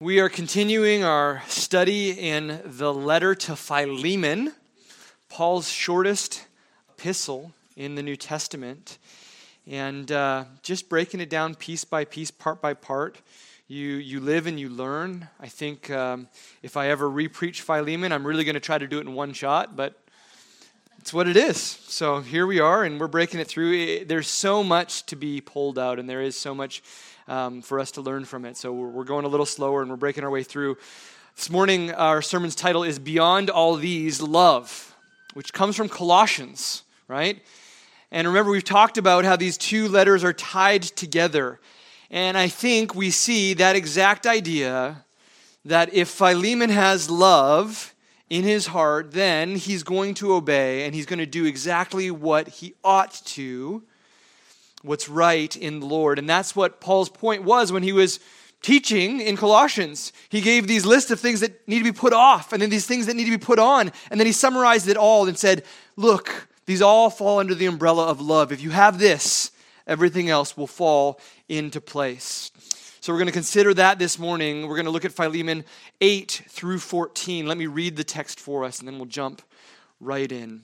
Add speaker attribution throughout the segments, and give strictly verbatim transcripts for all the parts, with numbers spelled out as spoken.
Speaker 1: We are continuing our study in the letter to Philemon, Paul's shortest epistle in the New Testament, and uh, just breaking it down piece by piece, part by part. You you live and you learn. I think um, if I ever re-preach Philemon, I'm really going to try to do it in one shot, but it's what it is. So here we are, and we're breaking it through. There's so much to be pulled out, and there is so much Um, for us to learn from it. So we're, we're going a little slower and we're breaking our way through. This morning, our sermon's title is Beyond All These, Love, which comes from Colossians, right? And remember, we've talked about how these two letters are tied together. And I think we see that exact idea that if Philemon has love in his heart, then he's going to obey and he's going to do exactly what he ought to, what's right in the Lord. And that's what Paul's point was when he was teaching in Colossians. He gave these lists of things that need to be put off, and then these things that need to be put on, and then he summarized it all and said, look, these all fall under the umbrella of love. If you have this, everything else will fall into place. So we're going to consider that this morning. We're going to look at Philemon eight through fourteen. Let me read the text for us, and then we'll jump right in.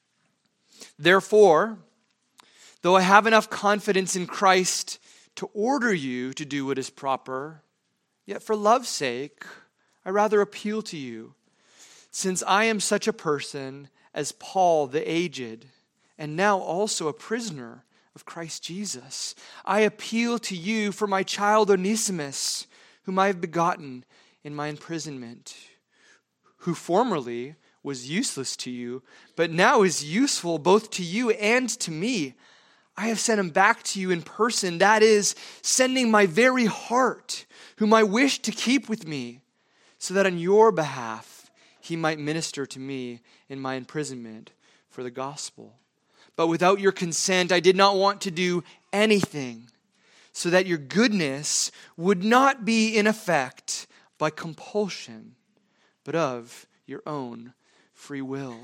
Speaker 1: Therefore, though I have enough confidence in Christ to order you to do what is proper, yet for love's sake, I rather appeal to you, since I am such a person as Paul the aged, and now also a prisoner of Christ Jesus. I appeal to you for my child Onesimus, whom I have begotten in my imprisonment, who formerly was useless to you, but now is useful both to you and to me. I have sent him back to you in person, that is, sending my very heart, whom I wish to keep with me, so that on your behalf he might minister to me in my imprisonment for the gospel. But without your consent, I did not want to do anything, so that your goodness would not be in effect by compulsion, but of your own free will.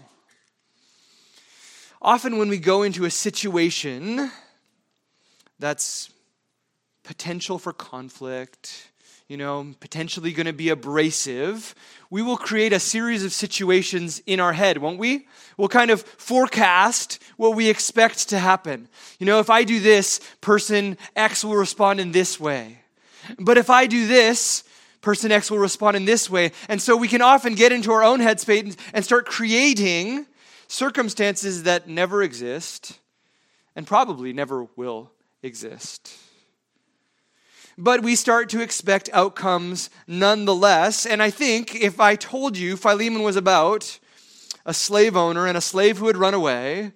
Speaker 1: Often when we go into a situation that's potential for conflict, you know, potentially going to be abrasive, we will create a series of situations in our head, won't we? We'll kind of forecast what we expect to happen. You know, if I do this, person X will respond in this way. But if I do this, person X will respond in this way. And so we can often get into our own headspace and start creating circumstances that never exist and probably never will exist. But we start to expect outcomes nonetheless. And I think if I told you Philemon was about a slave owner and a slave who had run away,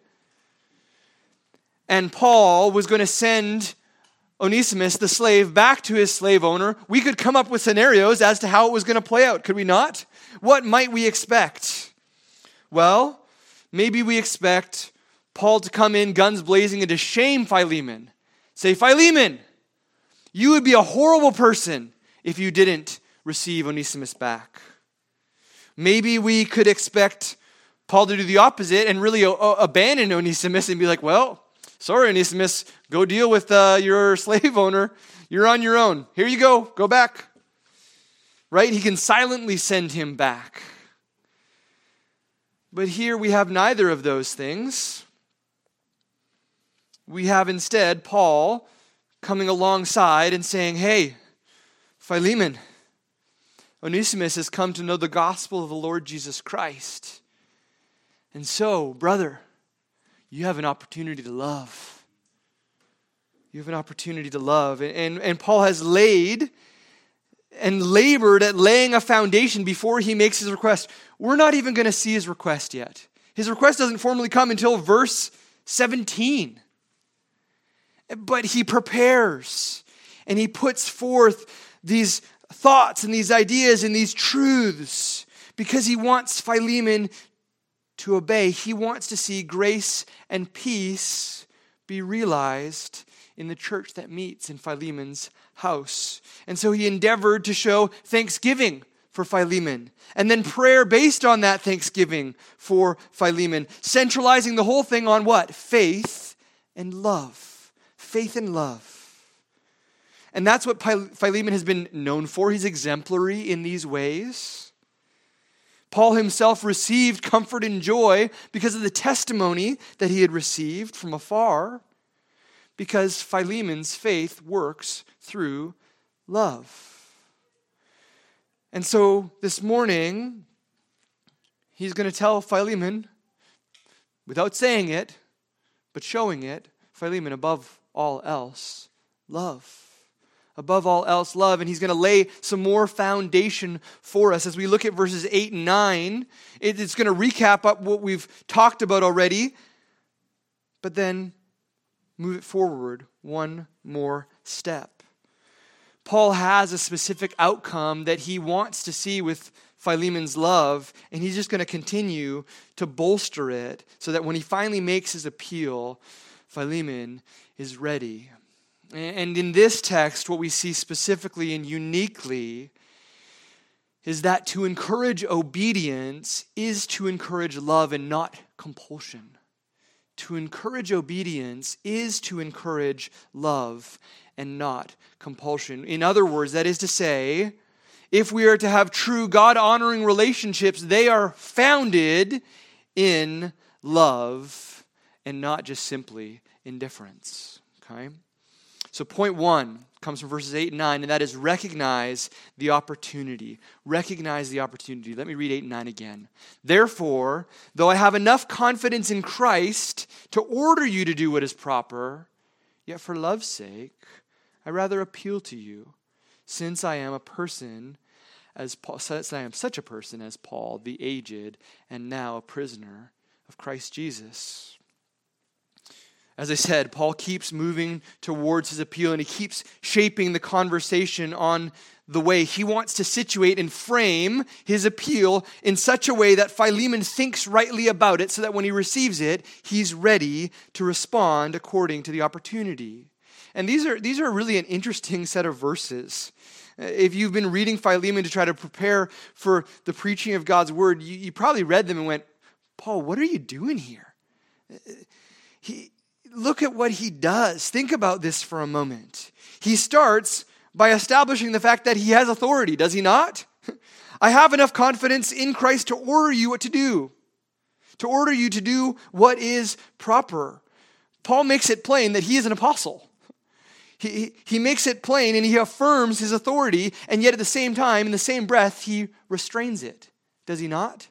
Speaker 1: and Paul was going to send Onesimus, the slave, back to his slave owner, we could come up with scenarios as to how it was going to play out, could we not? What might we expect? Well, maybe we expect Paul to come in guns blazing and to shame Philemon. Say, Philemon, you would be a horrible person if you didn't receive Onesimus back. Maybe we could expect Paul to do the opposite and really o- abandon Onesimus and be like, well, sorry, Onesimus, go deal with uh, your slave owner. You're on your own. Here you go. Go back. Right? He can silently send him back. But here we have neither of those things. We have instead Paul coming alongside and saying, hey, Philemon, Onesimus has come to know the gospel of the Lord Jesus Christ. And so, brother, you have an opportunity to love. You have an opportunity to love. And, and, and Paul has laid and labored at laying a foundation before he makes his request. We're not even going to see his request yet. His request doesn't formally come until verse seventeen. But he prepares and he puts forth these thoughts and these ideas and these truths because he wants Philemon to obey. He wants to see grace and peace be realized in the church that meets in Philemon's house. And so he endeavored to show thanksgiving for Philemon, and then prayer based on that thanksgiving for Philemon, centralizing the whole thing on what? Faith and love. Faith and love. And that's what Philemon has been known for. He's exemplary in these ways. Paul himself received comfort and joy because of the testimony that he had received from afar, because Philemon's faith works through love. And so this morning, he's going to tell Philemon, without saying it, but showing it, Philemon, above all else, love. Above all else, love. And he's going to lay some more foundation for us. As we look at verses eight and nine, it's going to recap up what we've talked about already, but then move it forward one more step. Paul has a specific outcome that he wants to see with Philemon's love, and he's just going to continue to bolster it so that when he finally makes his appeal, Philemon is ready. And in this text, what we see specifically and uniquely is that to encourage obedience is to encourage love and not compulsion. To encourage obedience is to encourage love and not compulsion. In other words, that is to say, if we are to have true God-honoring relationships, they are founded in love and not just simply indifference. Okay? So point one comes from verses eight and nine, and that is recognize the opportunity. Recognize the opportunity. Let me read eight and nine again. Therefore, though I have enough confidence in Christ to order you to do what is proper, yet for love's sake, I rather appeal to you, since I am a person as Paul, since I am such a person as Paul, the aged, and now a prisoner of Christ Jesus. As I said, Paul keeps moving towards his appeal, and he keeps shaping the conversation on the way he wants to situate and frame his appeal in such a way that Philemon thinks rightly about it, so that when he receives it, he's ready to respond according to the opportunity. And these are these are really an interesting set of verses. If you've been reading Philemon to try to prepare for the preaching of God's word, you, you probably read them and went, Paul, what are you doing here? He... Look at what he does. Think about this for a moment. He starts by establishing the fact that he has authority, does he not? I have enough confidence in Christ to order you what to do, to order you to do what is proper. Paul makes it plain that he is an apostle. He, he makes it plain and he affirms his authority, and yet at the same time, in the same breath, he restrains it. Does he not?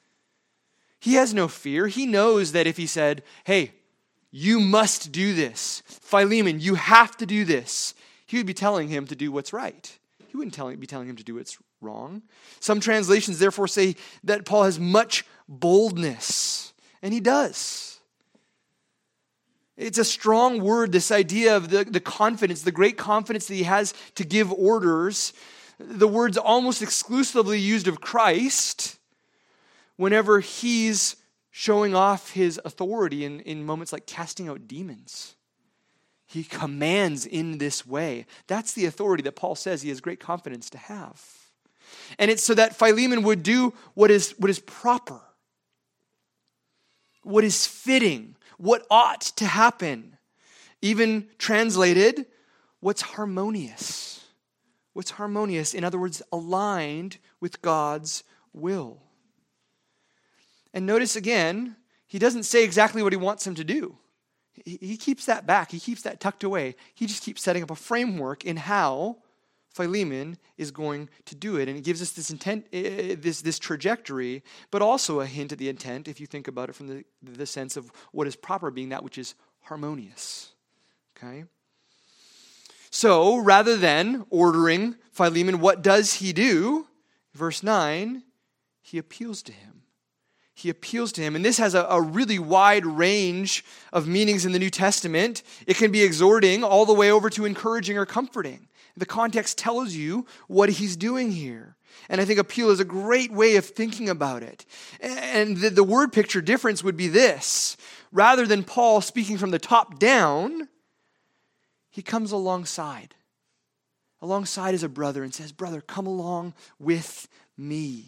Speaker 1: He has no fear. He knows that if he said, hey, you must do this. Philemon, you have to do this. He would be telling him to do what's right. He wouldn't tell, be telling him to do what's wrong. Some translations therefore say that Paul has much boldness, and he does. It's a strong word, this idea of the, the confidence, the great confidence that he has to give orders. The word's almost exclusively used of Christ whenever he's showing off his authority in, in moments like casting out demons. He commands in this way. That's the authority that Paul says he has great confidence to have. And it's so that Philemon would do what is, what is proper, what is fitting, what ought to happen. Even translated, what's harmonious. What's harmonious, in other words, aligned with God's will. And notice again, he doesn't say exactly what he wants him to do. He, he keeps that back. He keeps that tucked away. He just keeps setting up a framework in how Philemon is going to do it. And it gives us this intent, uh, this, this trajectory, but also a hint at the intent, if you think about it from the, the sense of what is proper being that which is harmonious. Okay? So, rather than ordering Philemon, what does he do? Verse nine, he appeals to him. He appeals to him. And this has a, a really wide range of meanings in the New Testament. It can be exhorting all the way over to encouraging or comforting. The context tells you what he's doing here. And I think appeal is a great way of thinking about it. And the, the word picture difference would be this. Rather than Paul speaking from the top down, he comes alongside. Alongside as a brother and says, brother, come along with me.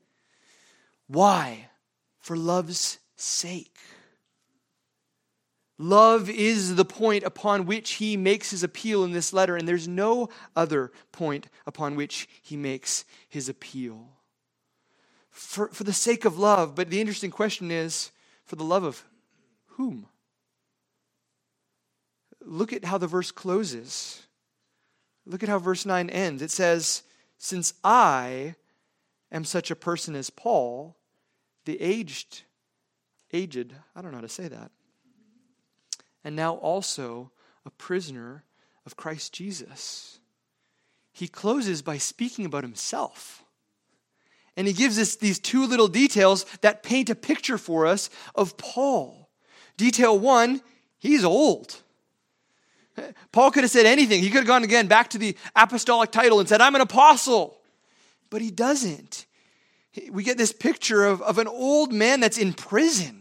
Speaker 1: Why? For love's sake. Love is the point upon which he makes his appeal in this letter, and there's no other point upon which he makes his appeal. For, for the sake of love, but the interesting question is, for the love of whom? Look at how the verse closes. Look at how verse nine ends. It says, since I am such a person as Paul, the aged, aged, I don't know how to say that, and now also a prisoner of Christ Jesus. He closes by speaking about himself. And he gives us these two little details that paint a picture for us of Paul. Detail one, he's old. Paul could have said anything. He could have gone again back to the apostolic title and said, I'm an apostle. But he doesn't. We get this picture of, of an old man that's in prison.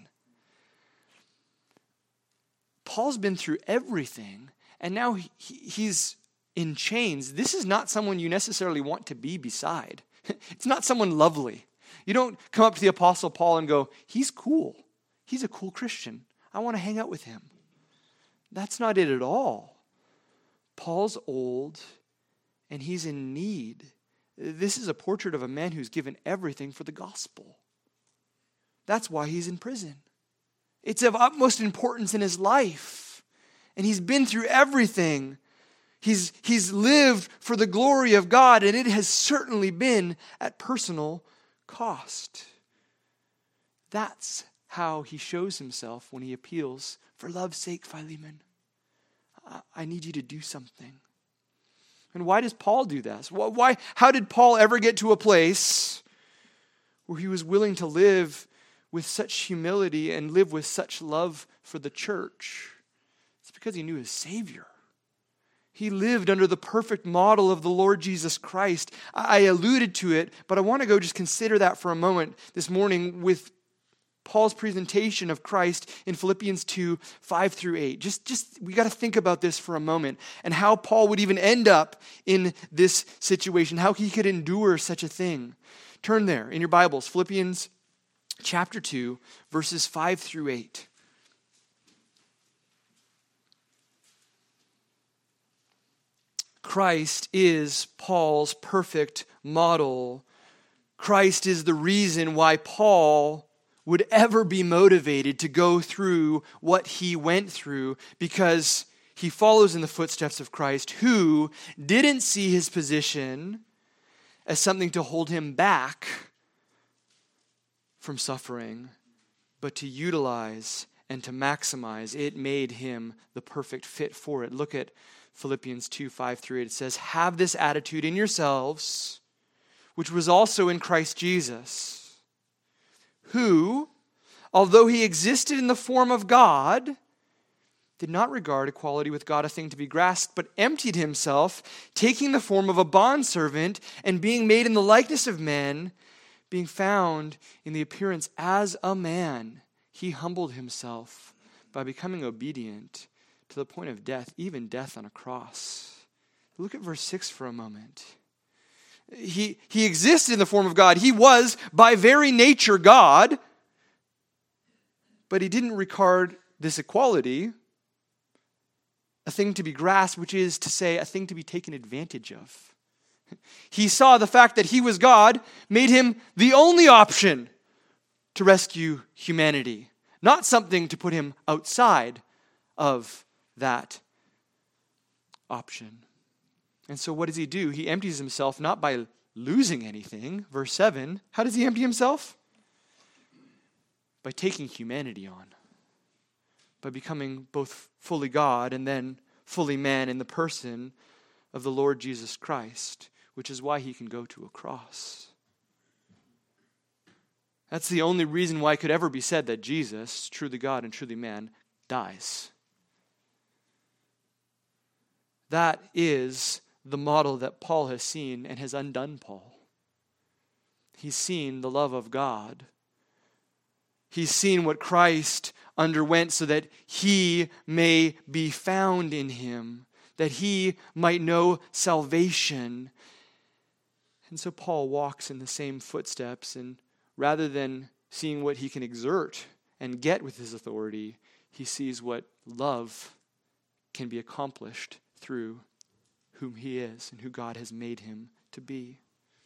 Speaker 1: Paul's been through everything, and now he, he's in chains. This is not someone you necessarily want to be beside. It's not someone lovely. You don't come up to the Apostle Paul and go, he's cool. He's a cool Christian. I want to hang out with him. That's not it at all. Paul's old, and he's in need. This is a portrait of a man who's given everything for the gospel. That's why he's in prison. It's of utmost importance in his life. And he's been through everything. He's, he's lived for the glory of God, and it has certainly been at personal cost. That's how he shows himself when he appeals, for love's sake, Philemon, I need you to do something. And why does Paul do this? Why, how did Paul ever get to a place where he was willing to live with such humility and live with such love for the church? It's because he knew his Savior. He lived under the perfect model of the Lord Jesus Christ. I alluded to it, but I want to go just consider that for a moment this morning with Paul's presentation of Christ in Philippians two, five through eight. Just, just we got to think about this for a moment and how Paul would even end up in this situation, how he could endure such a thing. Turn there in your Bibles, Philippians chapter two, verses five through eight. Christ is Paul's perfect model. Christ is the reason why Paul would ever be motivated to go through what he went through, because he follows in the footsteps of Christ, who didn't see his position as something to hold him back from suffering, but to utilize and to maximize. It made him the perfect fit for it. Look at Philippians two, five through eight. It says, have this attitude in yourselves, which was also in Christ Jesus, who, although he existed in the form of God, did not regard equality with God a thing to be grasped, but emptied himself, taking the form of a bondservant, and being made in the likeness of men, being found in the appearance as a man, he humbled himself by becoming obedient to the point of death, even death on a cross. Look at verse six for a moment. He, he existed in the form of God. He was, by very nature, God, but he didn't regard this equality a thing to be grasped, which is to say, a thing to be taken advantage of. He saw the fact that he was God made him the only option to rescue humanity, not something to put him outside of that option. And so what does he do? He empties himself not by losing anything. Verse seven, how does he empty himself? By taking humanity on. By becoming both fully God and then fully man in the person of the Lord Jesus Christ, which is why he can go to a cross. That's the only reason why it could ever be said that Jesus, truly God and truly man, dies. That is the model that Paul has seen and has undone Paul. He's seen the love of God. He's seen what Christ underwent so that he may be found in him, that he might know salvation. And so Paul walks in the same footsteps, and rather than seeing what he can exert and get with his authority, he sees what love can be accomplished through whom he is and who God has made him to be.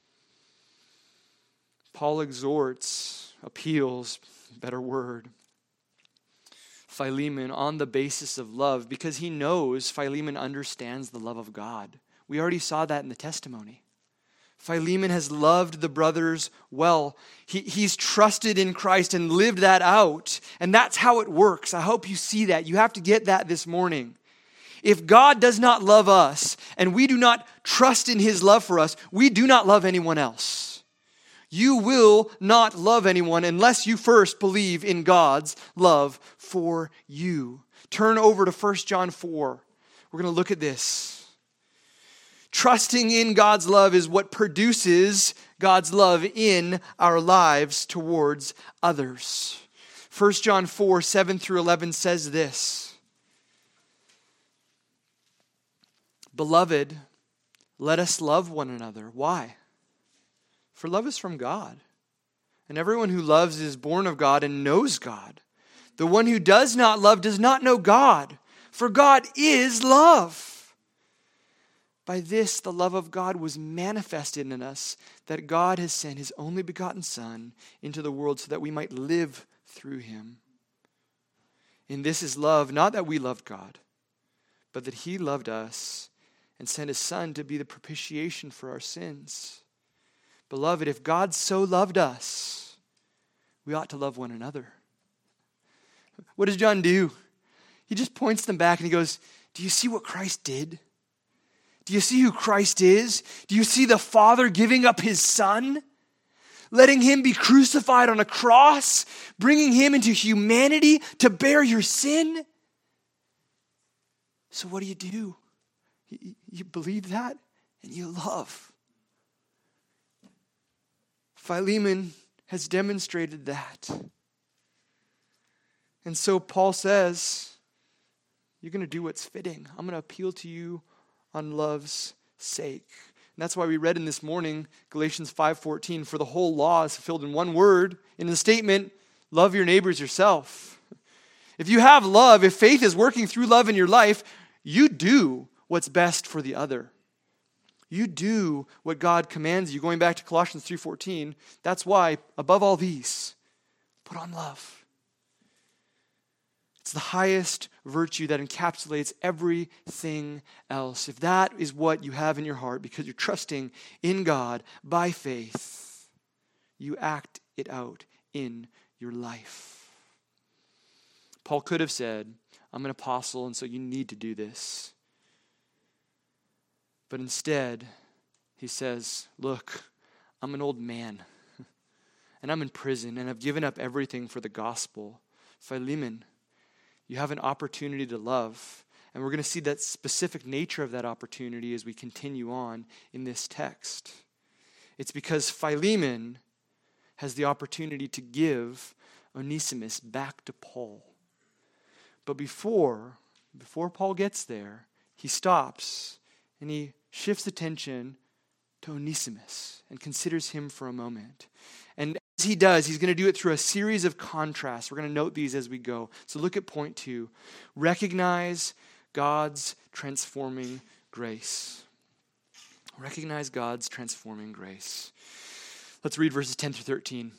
Speaker 1: Paul exhorts, appeals, better word, Philemon on the basis of love because he knows Philemon understands the love of God. We already saw that in the testimony. Philemon has loved the brothers well. He, he's trusted in Christ and lived that out. And that's how it works. I hope you see that. You have to get that this morning. If God does not love us and we do not trust in his love for us, we do not love anyone else. You will not love anyone unless you first believe in God's love for you. Turn over to First John four. We're going to look at this. Trusting in God's love is what produces God's love in our lives towards others. First John four, seven through eleven says this. Beloved, let us love one another. Why? For love is from God. And everyone who loves is born of God and knows God. The one who does not love does not know God, for God is love. By this, the love of God was manifested in us, that God has sent his only begotten Son into the world so that we might live through him. In this is love, not that we loved God, but that he loved us and sent his Son to be the propitiation for our sins. Beloved, if God so loved us, we ought to love one another. What does John do? He just points them back and he goes, do you see what Christ did? Do you see who Christ is? Do you see the Father giving up his Son? Letting him be crucified on a cross? Bringing him into humanity to bear your sin? So what do you do? You, you believe that and you love. Philemon has demonstrated that. And so Paul says, you're going to do what's fitting. I'm going to appeal to you on love's sake. And that's why we read in this morning, Galatians five fourteen, for the whole law is fulfilled in one word, in the statement, love your neighbors yourself. If you have love, if faith is working through love in your life, you do what's best for the other. You do what God commands you. Going back to Colossians three fourteen, that's why, above all these, put on love. It's the highest virtue that encapsulates everything else. If that is what you have in your heart because you're trusting in God by faith, you act it out in your life. Paul could have said, I'm an apostle and so you need to do this. But instead, he says, look, I'm an old man and I'm in prison and I've given up everything for the gospel. Philemon, you have an opportunity to love. And we're going to see that specific nature of that opportunity as we continue on in this text. It's because Philemon has the opportunity to give Onesimus back to Paul. But before, before Paul gets there, he stops and he shifts attention to Onesimus and considers him for a moment. And as he does, he's going to do it through a series of contrasts. We're going to note these as we go. So look at point two. Recognize God's transforming grace. Recognize God's transforming grace. Let's read verses ten through thirteen.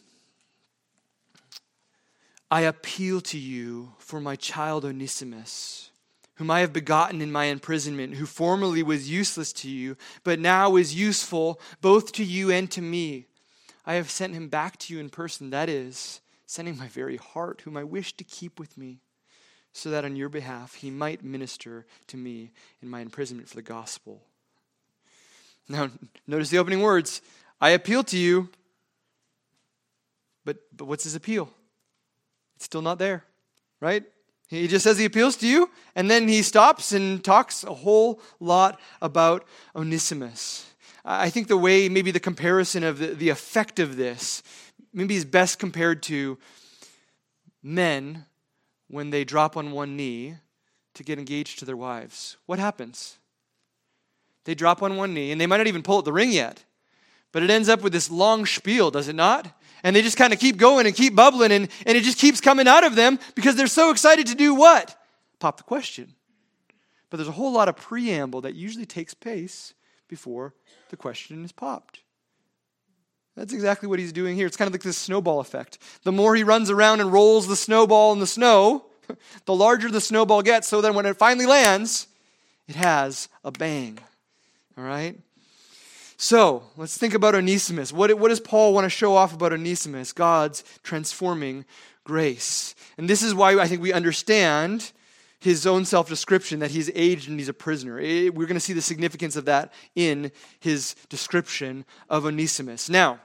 Speaker 1: I appeal to you for my child Onesimus, whom I have begotten in my imprisonment, who formerly was useless to you, but now is useful both to you and to me. I have sent him back to you in person, that is, sending my very heart, whom I wish to keep with me, so that on your behalf he might minister to me in my imprisonment for the gospel. Now, notice the opening words. I appeal to you, but, but what's his appeal? It's still not there, right? He just says he appeals to you, and then he stops and talks a whole lot about Onesimus. I think the way, maybe the comparison of the, the effect of this, maybe is best compared to men when they drop on one knee to get engaged to their wives. What happens? They drop on one knee, and they might not even pull out the ring yet, but it ends up with this long spiel, does it not? And they just kind of keep going and keep bubbling, and, and it just keeps coming out of them because they're so excited to do what? Pop the question. But there's a whole lot of preamble that usually takes place before the question is popped. That's exactly what he's doing here. It's kind of like this snowball effect. The more he runs around and rolls the snowball in the snow, the larger the snowball gets, so then when it finally lands, it has a bang. All right? So, let's think about Onesimus. What, what does Paul want to show off about Onesimus? God's transforming grace. And this is why I think we understand his own self-description, that he's aged and he's a prisoner. It, we're going to see the significance of that in his description of Onesimus. Now,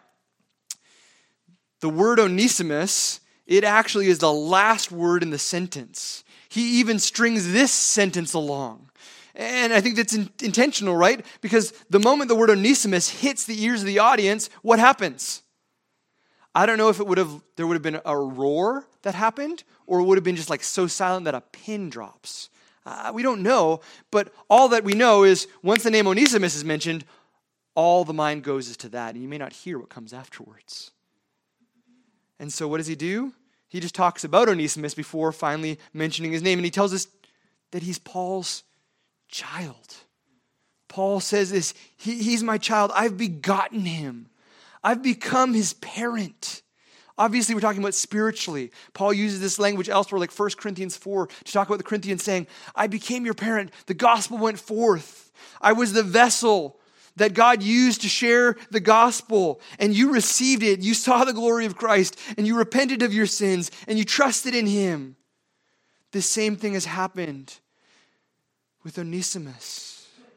Speaker 1: the word Onesimus, it actually is the last word in the sentence. He even strings this sentence along. And I think that's in, intentional, right? Because the moment the word Onesimus hits the ears of the audience, what happens? I don't know if it would have there would have been a roar that happened, or it would have been just like so silent that a pin drops. Uh, we don't know, but all that we know is once the name Onesimus is mentioned, all the mind goes to that, and you may not hear what comes afterwards. And so what does he do? He just talks about Onesimus before finally mentioning his name, and he tells us that he's Paul's child. Paul says this, he, he's my child. I've begotten him. I've become his parent. Obviously, we're talking about spiritually. Paul uses this language elsewhere, like First Corinthians four, to talk about the Corinthians saying, I became your parent. The gospel went forth. I was the vessel that God used to share the gospel, and you received it. You saw the glory of Christ, and you repented of your sins, and you trusted in him. The same thing has happened with Onesimus.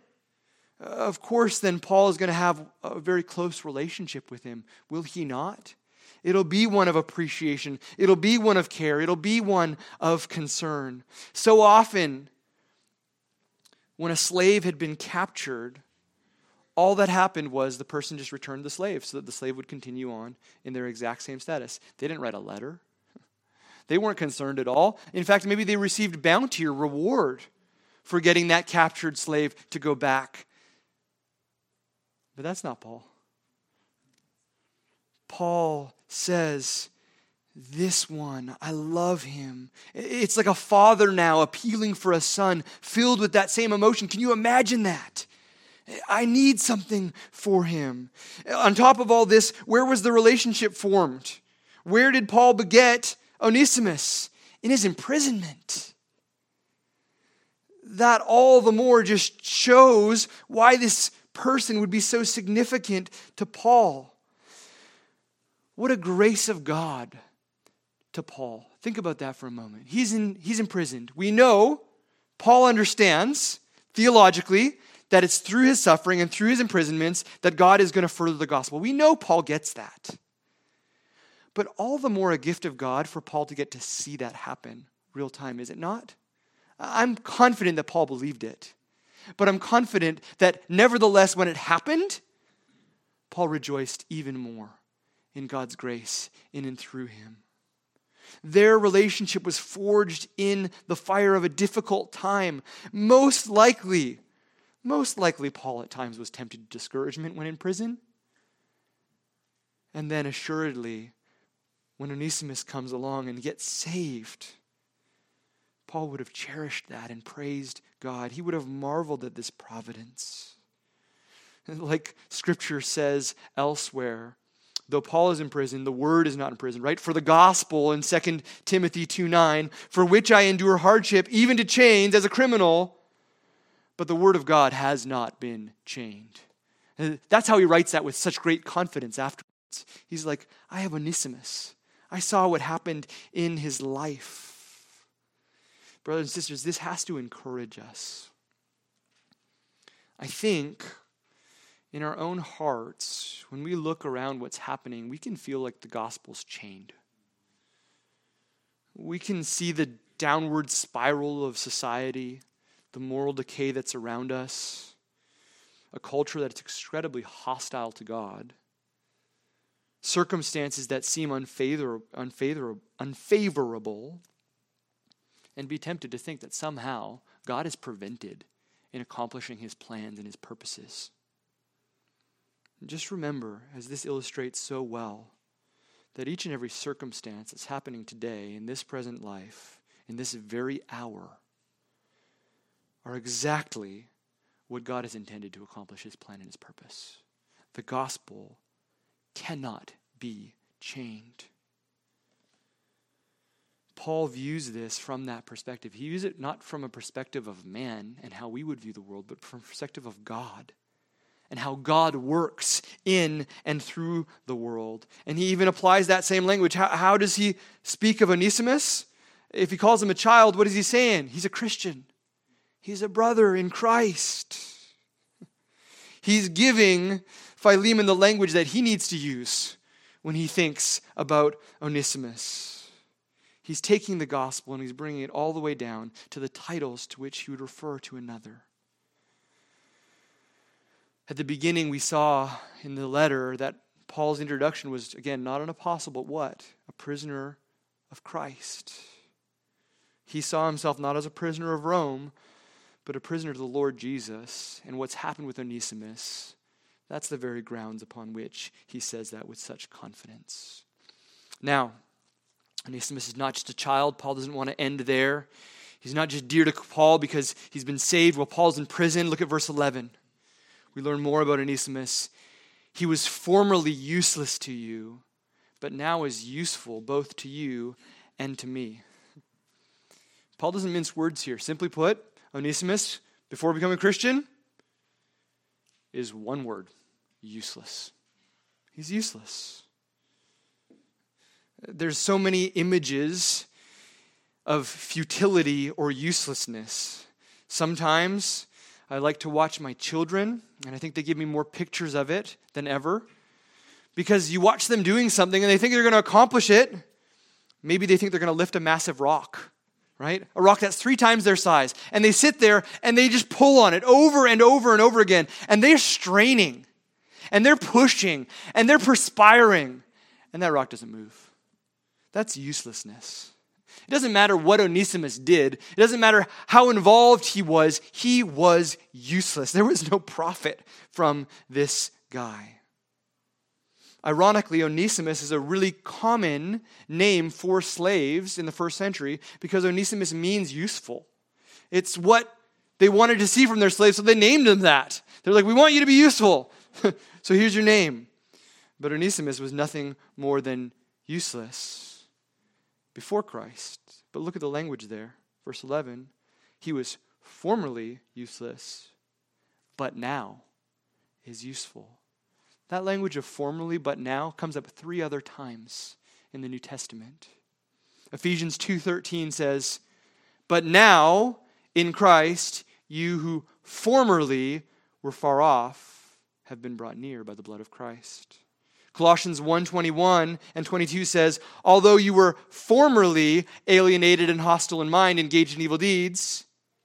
Speaker 1: Of course, then Paul is going to have a very close relationship with him. Will he not? It'll be one of appreciation. It'll be one of care. It'll be one of concern. So often, when a slave had been captured, all that happened was the person just returned the slave so that the slave would continue on in their exact same status. They didn't write a letter. They weren't concerned at all. In fact, maybe they received bounty or reward for getting that captured slave to go back. But that's not Paul. Paul says, this one, I love him. It's like a father now appealing for a son, filled with that same emotion. Can you imagine that? I need something for him. On top of all this, where was the relationship formed? Where did Paul beget Onesimus? In his imprisonment. That all the more just shows why this person would be so significant to Paul. What a grace of God to Paul. Think about that for a moment. He's in, he's imprisoned. We know, Paul understands theologically that it's through his suffering and through his imprisonments that God is going to further the gospel. We know Paul gets that. But all the more a gift of God for Paul to get to see that happen real time, is it not? I'm confident that Paul believed it. But I'm confident that nevertheless, when it happened, Paul rejoiced even more in God's grace in and through him. Their relationship was forged in the fire of a difficult time. Most likely, most likely Paul at times was tempted to discouragement when in prison. And then assuredly, when Onesimus comes along and gets saved, Paul would have cherished that and praised God. He would have marveled at this providence. Like Scripture says elsewhere, though Paul is in prison, the word is not in prison, right? For the gospel in Second Timothy two nine, for which I endure hardship, even to chains as a criminal, but the word of God has not been chained. And that's how he writes that with such great confidence afterwards. He's like, I have Onesimus. I saw what happened in his life. Brothers and sisters, this has to encourage us. I think in our own hearts, when we look around what's happening, we can feel like the gospel's chained. We can see the downward spiral of society, the moral decay that's around us, a culture that's incredibly hostile to God, circumstances that seem unfavor- unfavor- unfavorable, and be tempted to think that somehow God is prevented in accomplishing his plans and his purposes. And just remember, as this illustrates so well, that each and every circumstance that's happening today in this present life, in this very hour, are exactly what God has intended to accomplish his plan and his purpose. The gospel cannot be chained. Paul views this from that perspective. He views it not from a perspective of man and how we would view the world, but from a perspective of God and how God works in and through the world. And he even applies that same language. How, how does he speak of Onesimus? If he calls him a child, what is he saying? He's a Christian. He's a brother in Christ. He's giving Philemon the language that he needs to use when he thinks about Onesimus. He's taking the gospel and he's bringing it all the way down to the titles to which he would refer to another. At the beginning, we saw in the letter that Paul's introduction was, again, not an apostle, but what? A prisoner of Christ. He saw himself not as a prisoner of Rome, but a prisoner to the Lord Jesus. And what's happened with Onesimus, that's the very grounds upon which he says that with such confidence. Now, Onesimus is not just a child. Paul doesn't want to end there. He's not just dear to Paul because he's been saved while Paul's in prison. Look at verse eleven. We learn more about Onesimus. He was formerly useless to you, but now is useful both to you and to me. Paul doesn't mince words here. Simply put, Onesimus, before becoming a Christian, is one word: useless. He's useless. There's so many images of futility or uselessness. Sometimes I like to watch my children, and I think they give me more pictures of it than ever. Because you watch them doing something and they think they're going to accomplish it. Maybe they think they're going to lift a massive rock, right? A rock that's three times their size. And they sit there and they just pull on it over and over and over again. And they're straining. And they're pushing. And they're perspiring. And that rock doesn't move. That's uselessness. It doesn't matter what Onesimus did. It doesn't matter how involved he was. He was useless. There was no profit from this guy. Ironically, Onesimus is a really common name for slaves in the first century because Onesimus means useful. It's what they wanted to see from their slaves, so they named him that. They're like, we want you to be useful. So here's your name. But Onesimus was nothing more than useless before Christ. But look at the language there. Verse eleven, he was formerly useless, but now is useful. That language of formerly but now comes up three other times in the New Testament. Ephesians two thirteen says, but now in Christ, you who formerly were far off have been brought near by the blood of Christ. Colossians one twenty-one and twenty-two says, although you were formerly alienated and hostile in mind, engaged in evil deeds,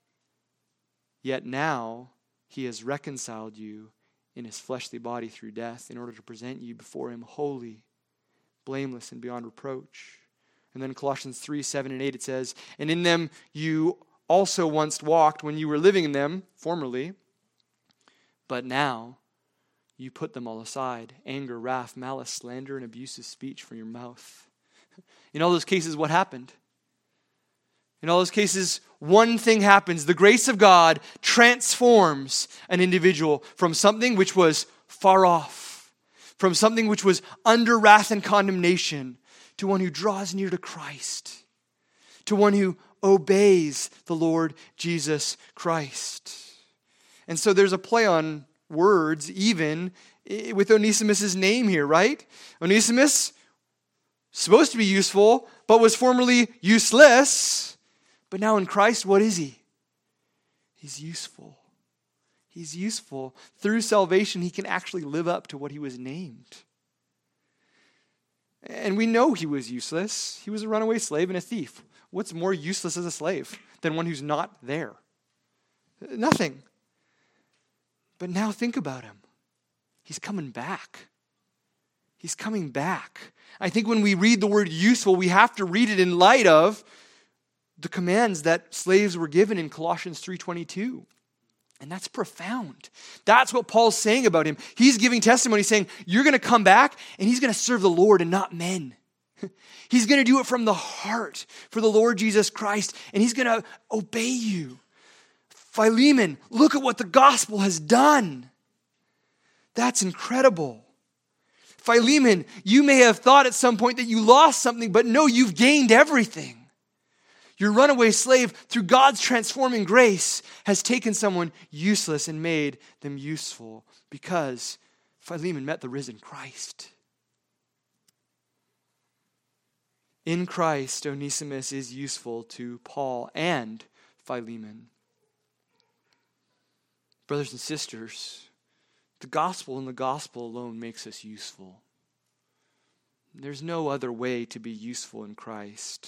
Speaker 1: yet now he has reconciled you in his fleshly body through death in order to present you before him holy, blameless, and beyond reproach. And then Colossians three seven and eight it says, and in them you also once walked when you were living in them, formerly, but now you put them all aside: anger, wrath, malice, slander, and abusive speech from your mouth. In all those cases, what happened? In all those cases, one thing happens. The grace of God transforms an individual from something which was far off, from something which was under wrath and condemnation, to one who draws near to Christ, to one who obeys the Lord Jesus Christ. And so there's a play on words even with Onesimus' name here, right? Onesimus, supposed to be useful, but was formerly useless. But now in Christ, what is he? He's useful. He's useful. Through salvation, he can actually live up to what he was named. And we know he was useless. He was a runaway slave and a thief. What's more useless as a slave than one who's not there? Nothing. But now think about him. He's coming back. He's coming back. I think when we read the word useful, we have to read it in light of the commands that slaves were given in Colossians three twenty-two. And that's profound. That's what Paul's saying about him. He's giving testimony saying, you're going to come back and he's going to serve the Lord and not men. He's going to do it from the heart for the Lord Jesus Christ, and he's going to obey you. Philemon, look at what the gospel has done. That's incredible. Philemon, you may have thought at some point that you lost something, but no, you've gained everything. Your runaway slave, through God's transforming grace, has taken someone useless and made them useful because Philemon met the risen Christ. In Christ, Onesimus is useful to Paul and Philemon. Brothers and sisters, the gospel and the gospel alone makes us useful. There's no other way to be useful in Christ.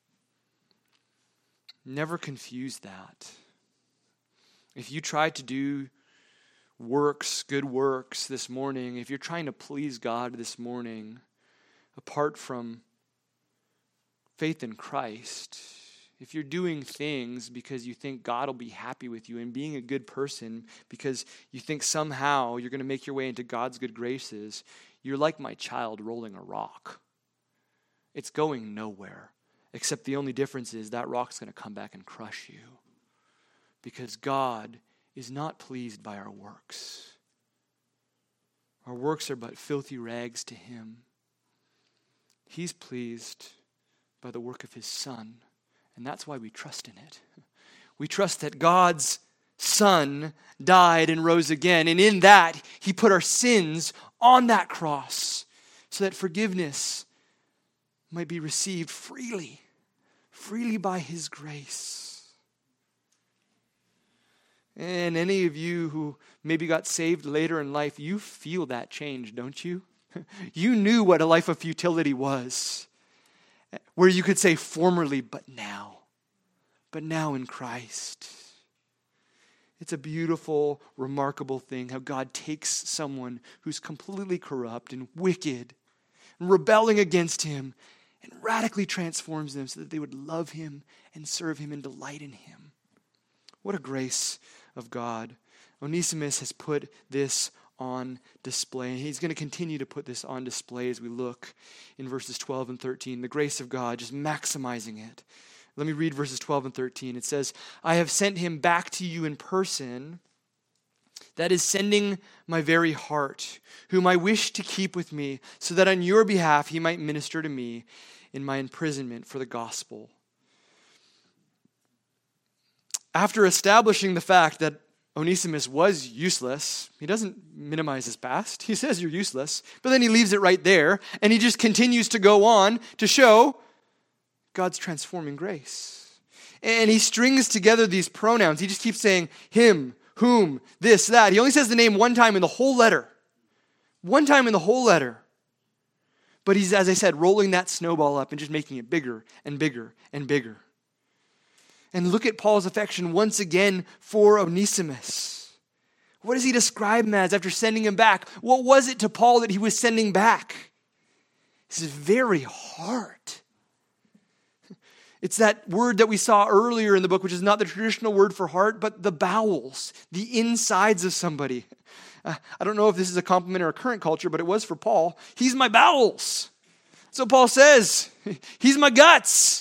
Speaker 1: Never confuse that. If you try to do works, good works this morning, if you're trying to please God this morning, apart from faith in Christ, if you're doing things because you think God will be happy with you and being a good person because you think somehow you're going to make your way into God's good graces, you're like my child rolling a rock. It's going nowhere, except the only difference is that rock's going to come back and crush you because God is not pleased by our works. Our works are but filthy rags to him. He's pleased by the work of his Son. And that's why we trust in it. We trust that God's Son died and rose again. And in that, he put our sins on that cross so that forgiveness might be received freely, freely by his grace. And any of you who maybe got saved later in life, you feel that change, don't you? You knew what a life of futility was. Where you could say formerly, but now. But now in Christ. It's a beautiful, remarkable thing how God takes someone who's completely corrupt and wicked and rebelling against him and radically transforms them so that they would love him and serve him and delight in him. What a grace of God. Onesimus has put this on display. And he's going to continue to put this on display as we look in verses twelve and thirteen. The grace of God, just maximizing it. Let me read verses twelve and thirteen. It says, I have sent him back to you in person, that is sending my very heart, whom I wish to keep with me, so that on your behalf he might minister to me in my imprisonment for the gospel. After establishing the fact that Onesimus was useless, he doesn't minimize his past. He says you're useless, but then he leaves it right there, and he just continues to go on to show God's transforming grace. And he strings together these pronouns. He just keeps saying him, whom, this, that. He only says the name one time in the whole letter. One time in the whole letter. But he's, as I said, rolling that snowball up and just making it bigger and bigger and bigger. And look at Paul's affection once again for Onesimus. What does he describe him as after sending him back? What was it to Paul that he was sending back? His very heart. It's that word that we saw earlier in the book, which is not the traditional word for heart, but the bowels, the insides of somebody. Uh, I don't know if this is a compliment or a current culture, but it was for Paul. He's my bowels. So Paul says, he's my guts.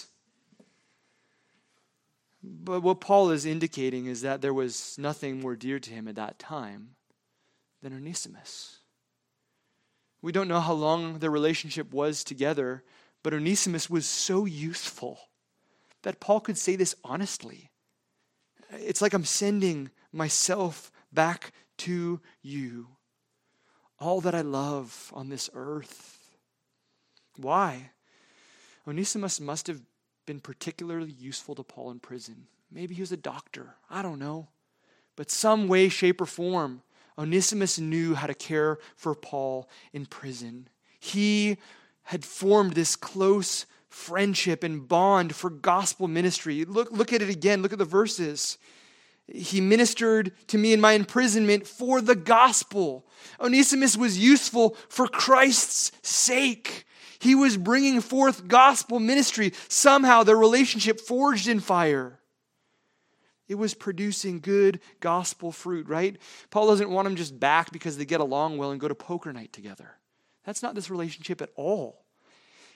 Speaker 1: But what Paul is indicating is that there was nothing more dear to him at that time than Onesimus. We don't know how long their relationship was together, but Onesimus was so useful that Paul could say this honestly. It's like I'm sending myself back to you, all that I love on this earth. Why? Onesimus must have been particularly useful to Paul in prison. Maybe he was a doctor. I don't know. But some way, shape, or form, Onesimus knew how to care for Paul in prison. He had formed this close friendship and bond for gospel ministry. Look, look at it again. Look at the verses. He ministered to me in my imprisonment for the gospel. Onesimus was useful for Christ's sake. He was bringing forth gospel ministry. Somehow their relationship forged in fire. It was producing good gospel fruit, right? Paul doesn't want them just back because they get along well and go to poker night together. That's not this relationship at all.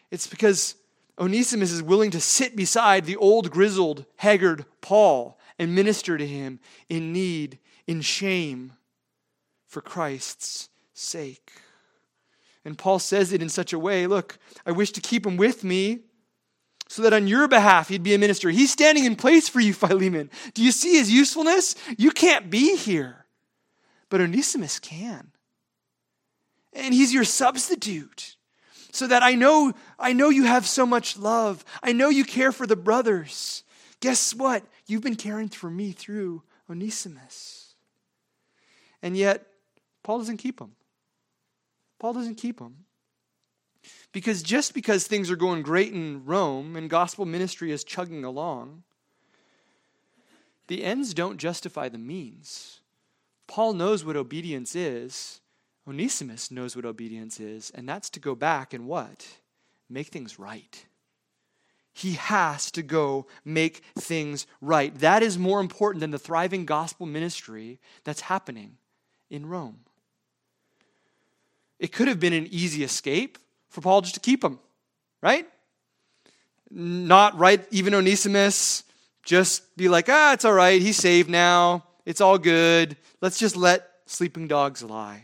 Speaker 1: It's because Onesimus is willing to sit beside the old, grizzled, haggard Paul and minister to him in need, in shame, for Christ's sake. And Paul says it in such a way, look, I wish to keep him with me so that on your behalf he'd be a minister. He's standing in place for you, Philemon. Do you see his usefulness? You can't be here, but Onesimus can. And he's your substitute. So that I know, I know you have so much love. I know you care for the brothers. Guess what? You've been caring for me through Onesimus. And yet, Paul doesn't keep him. Paul doesn't keep him. Because just because things are going great in Rome and gospel ministry is chugging along, the ends don't justify the means. Paul knows what obedience is. Onesimus knows what obedience is, and that's to go back and what? Make things right. He has to go make things right. That is more important than the thriving gospel ministry that's happening in Rome. It could have been an easy escape for Paul just to keep him, right? Not right, even Onesimus, just be like, ah, it's all right, he's saved now, it's all good, let's just let sleeping dogs lie.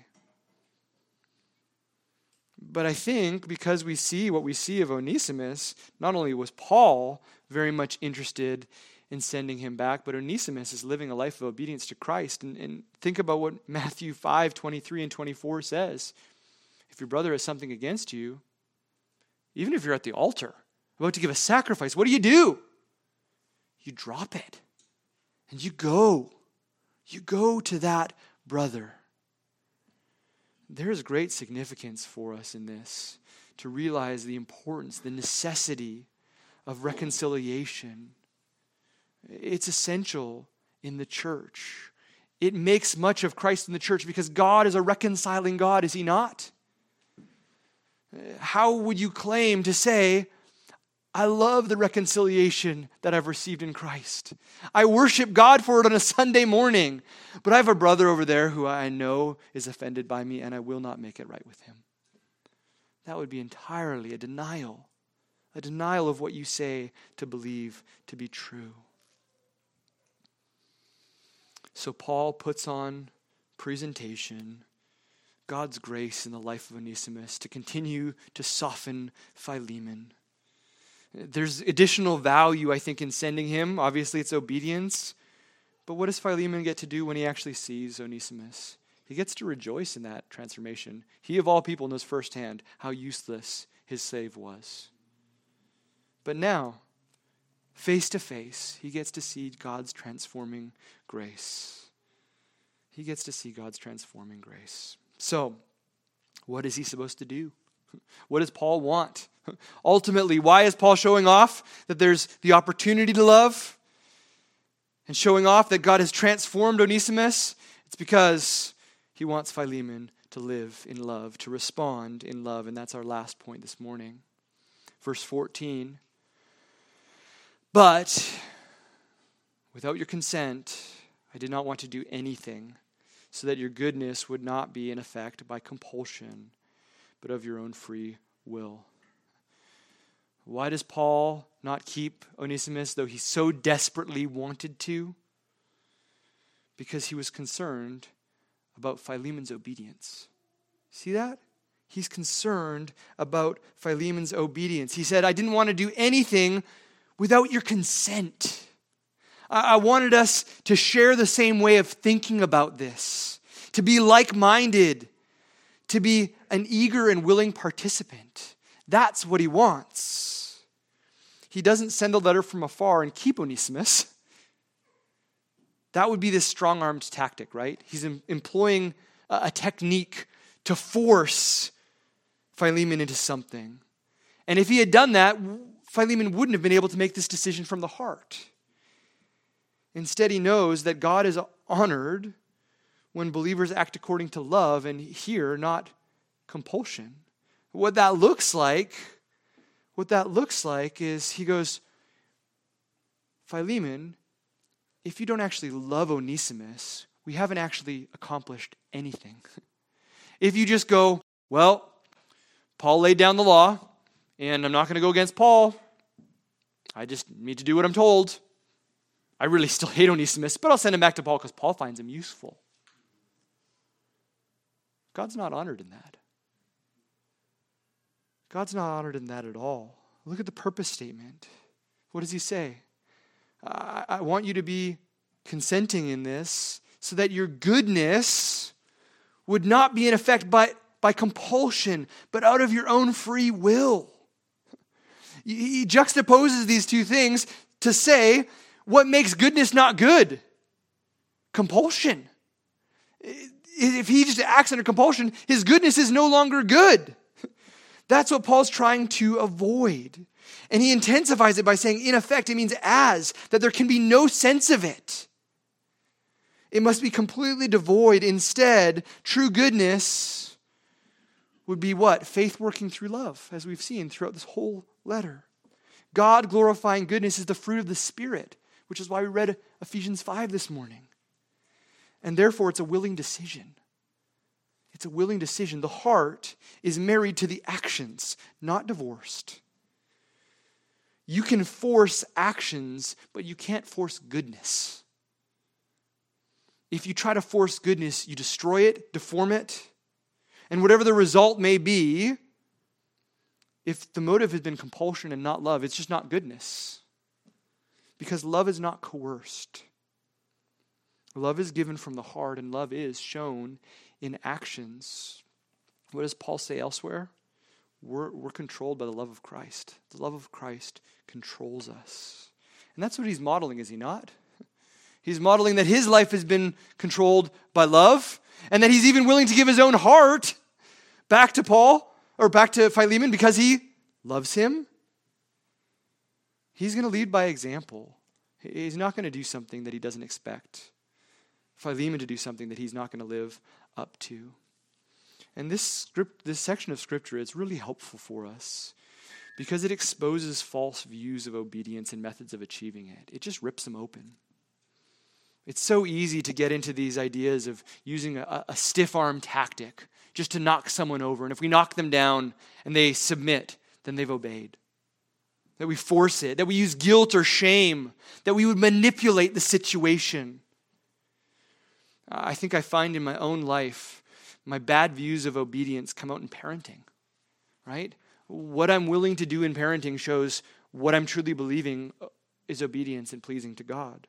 Speaker 1: But I think because we see what we see of Onesimus, not only was Paul very much interested in sending him back, but Onesimus is living a life of obedience to Christ. And, and think about what Matthew five, twenty-three and twenty-four says. If your brother has something against you, even if you're at the altar, about to give a sacrifice, what do you do? You drop it and you go. You go to that brother. There is great significance for us in this, to realize the importance, the necessity of reconciliation. It's essential in the church. It makes much of Christ in the church because God is a reconciling God, is he not? How would you claim to say, I love the reconciliation that I've received in Christ. I worship God for it on a Sunday morning. But I have a brother over there who I know is offended by me and I will not make it right with him. That would be entirely a denial. A denial of what you say to believe to be true. So Paul puts on presentation, God's grace in the life of Onesimus to continue to soften Philemon. There's additional value, I think, in sending him. Obviously, it's obedience. But what does Philemon get to do when he actually sees Onesimus? He gets to rejoice in that transformation. He, of all people, knows firsthand how useless his slave was. But now, face to face, he gets to see God's transforming grace. He gets to see God's transforming grace. So, what is he supposed to do? What does Paul want? Ultimately, why is Paul showing off that there's the opportunity to love and showing off that God has transformed Onesimus? It's because he wants Philemon to live in love, to respond in love, and that's our last point this morning. Verse fourteen, but without your consent, I did not want to do anything so that your goodness would not be in effect by compulsion, but of your own free will. Why does Paul not keep Onesimus, though he so desperately wanted to? Because he was concerned about Philemon's obedience. See that? He's concerned about Philemon's obedience. He said, I didn't want to do anything without your consent. I wanted us to share the same way of thinking about this, to be like-minded, to be an eager and willing participant. That's what he wants. He doesn't send a letter from afar and keep Onesimus. That would be this strong-armed tactic, right? He's em- employing a, a technique to force Philemon into something. And if he had done that, Philemon wouldn't have been able to make this decision from the heart. Instead, he knows that God is honored when believers act according to love and here, not compulsion. What that looks like, what that looks like is he goes, Philemon, if you don't actually love Onesimus, we haven't actually accomplished anything. If you just go, well, Paul laid down the law, And I'm not going to go against Paul. I just need to do what I'm told. I really still hate Onesimus, but I'll send him back to Paul because Paul finds him useful. God's not honored in that. God's not honored in that at all. Look at the purpose statement. What does he say? I, I want you to be consenting in this so that your goodness would not be in effect by, by compulsion, but out of your own free will. He juxtaposes these two things to say, what makes goodness not good? Compulsion. If he just acts under compulsion, his goodness is no longer good. That's what Paul's trying to avoid. And he intensifies it by saying, in effect, it means as, that there can be no sense of it. It must be completely devoid. Instead, true goodness would be what? Faith working through love, as we've seen throughout this whole letter. God glorifying goodness is the fruit of the Spirit, which is why we read Ephesians five this morning. And therefore, it's a willing decision. It's a willing decision. The heart is married to the actions, not divorced. You can force actions, but you can't force goodness. If you try to force goodness, you destroy it, deform it, and whatever the result may be, if the motive has been compulsion and not love, it's just not goodness. Because love is not coerced. Love is given from the heart, and love is shown in actions. What does Paul say elsewhere? We're, we're controlled by the love of Christ. The love of Christ controls us. And that's what he's modeling, is he not? He's modeling that his life has been controlled by love, and that he's even willing to give his own heart back to Paul, or back to Philemon, because he loves him. He's going to lead by example. He's not going to do something that he doesn't expect Philemon to do something that he's not going to live up to. And this script, this section of Scripture is really helpful for us because it exposes false views of obedience and methods of achieving it. It just rips them open. It's so easy to get into these ideas of using a, a stiff-arm tactic just to knock someone over. And if we knock them down and they submit, then they've obeyed. That we force it, that we use guilt or shame, that we would manipulate the situation. I think I find in my own life, my bad views of obedience come out in parenting, right? What I'm willing to do in parenting shows what I'm truly believing is obedience and pleasing to God.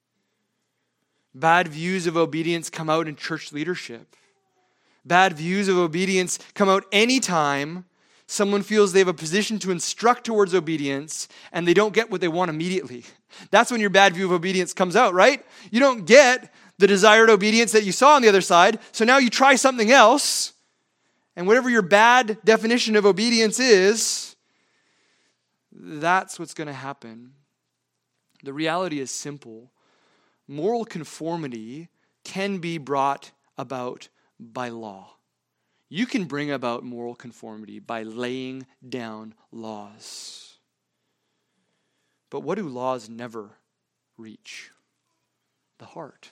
Speaker 1: Bad views of obedience come out in church leadership. Bad views of obedience come out anytime someone feels they have a position to instruct towards obedience and they don't get what they want immediately. That's when your bad view of obedience comes out, right? You don't get the desired obedience that you saw on the other side, so now you try something else, and whatever your bad definition of obedience is, that's what's going to happen. The reality is simple. Moral conformity can be brought about by law. You can bring about moral conformity by laying down laws. But what do laws never reach? The heart.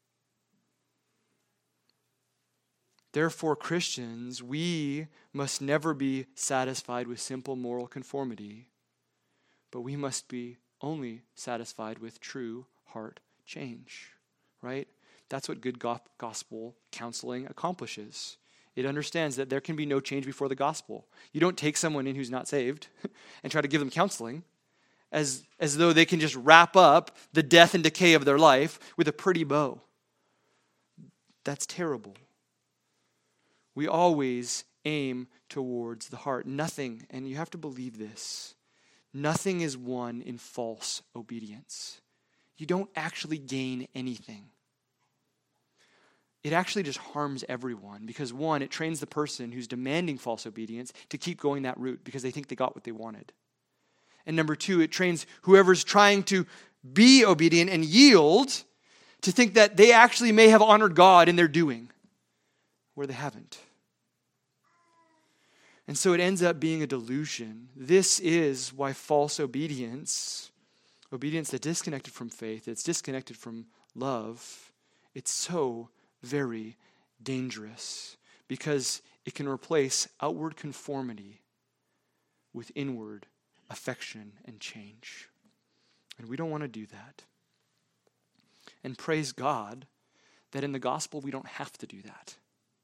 Speaker 1: Therefore, Christians, we must never be satisfied with simple moral conformity, but we must be only satisfied with true heart change, right? That's what good gospel counseling accomplishes. It understands that there can be no change before the gospel. You don't take someone in who's not saved and try to give them counseling as, as though they can just wrap up the death and decay of their life with a pretty bow. That's terrible. We always aim towards the heart. Nothing, and you have to believe this, nothing is won in false obedience. You don't actually gain anything. It actually just harms everyone because, one, it trains the person who's demanding false obedience to keep going that route because they think they got what they wanted. And number two, it trains whoever's trying to be obedient and yield to think that they actually may have honored God in their doing where they haven't. And so it ends up being a delusion. This is why false obedience, obedience that's disconnected from faith, it's disconnected from love, it's so very dangerous because it can replace outward conformity with inward affection and change. And we don't want to do that. And praise God that in the gospel we don't have to do that.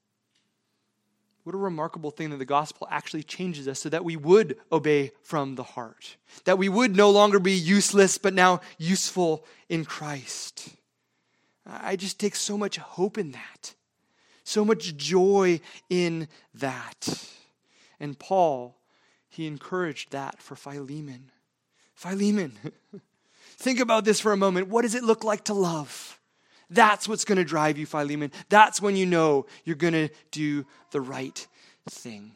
Speaker 1: What a remarkable thing that the gospel actually changes us so that we would obey from the heart. That we would no longer be useless, but now useful in Christ. I just take so much hope in that. So much joy in that. And Paul, he encouraged that for Philemon. Philemon, think about this for a moment. What does it look like to love? That's what's going to drive you, Philemon. That's when you know you're going to do the right thing.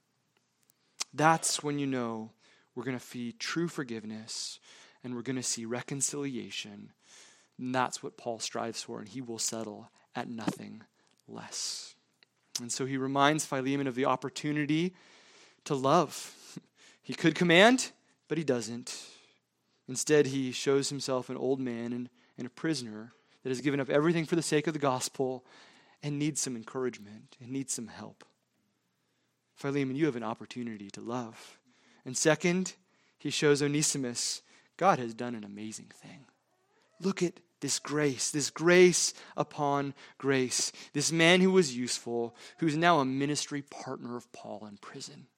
Speaker 1: That's when you know we're going to see true forgiveness and we're going to see reconciliation. And that's what Paul strives for, and he will settle at nothing less. And so he reminds Philemon of the opportunity to love. He could command, but he doesn't. Instead, he shows himself an old man and, and a prisoner that has given up everything for the sake of the gospel and needs some encouragement and needs some help. Philemon, you have an opportunity to love. And second, he shows Onesimus, God has done an amazing thing. Look at this grace, this grace upon grace. This man who was useful, who's now a ministry partner of Paul in prison.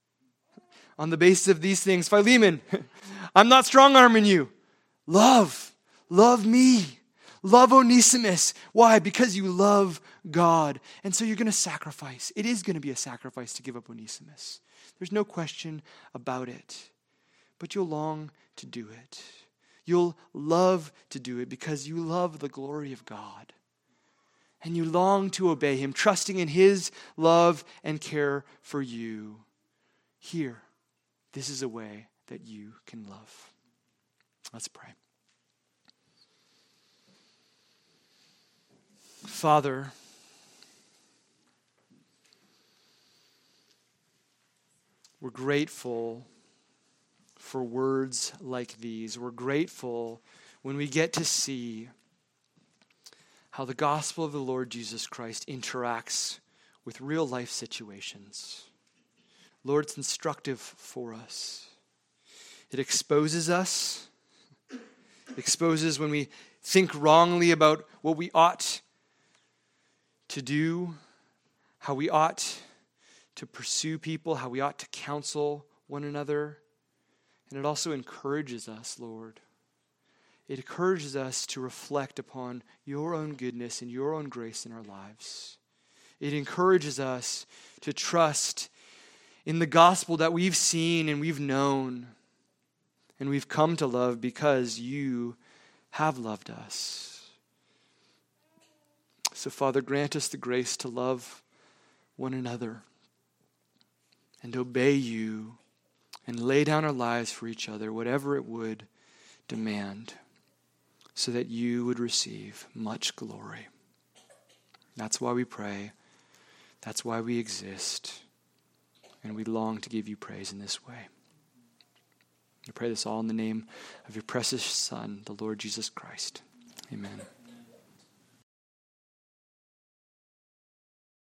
Speaker 1: On the basis of these things, Philemon, I'm not strong-arming you. Love, love me. Love Onesimus. Why? Because you love God. And so you're going to sacrifice. It is going to be a sacrifice to give up Onesimus. There's no question about it. But you'll long to do it. You'll love to do it because you love the glory of God. And you long to obey him, trusting in his love and care for you. Here, this is a way that you can love. Let's pray. Father, we're grateful for words like these. We're grateful when we get to see how the gospel of the Lord Jesus Christ interacts with real life situations. Lord, it's instructive for us. It exposes us. It exposes when we think wrongly about what we ought to do, how we ought to pursue people, how we ought to counsel one another. And it also encourages us, Lord. It encourages us to reflect upon your own goodness and your own grace in our lives. It encourages us to trust in the gospel that we've seen and we've known and we've come to love because you have loved us. So, Father, grant us the grace to love one another and obey you and lay down our lives for each other, whatever it would demand, so that you would receive much glory. That's why we pray. That's why we exist. And we long to give you praise in this way. I pray this all in the name of your precious Son, the Lord Jesus Christ. Amen.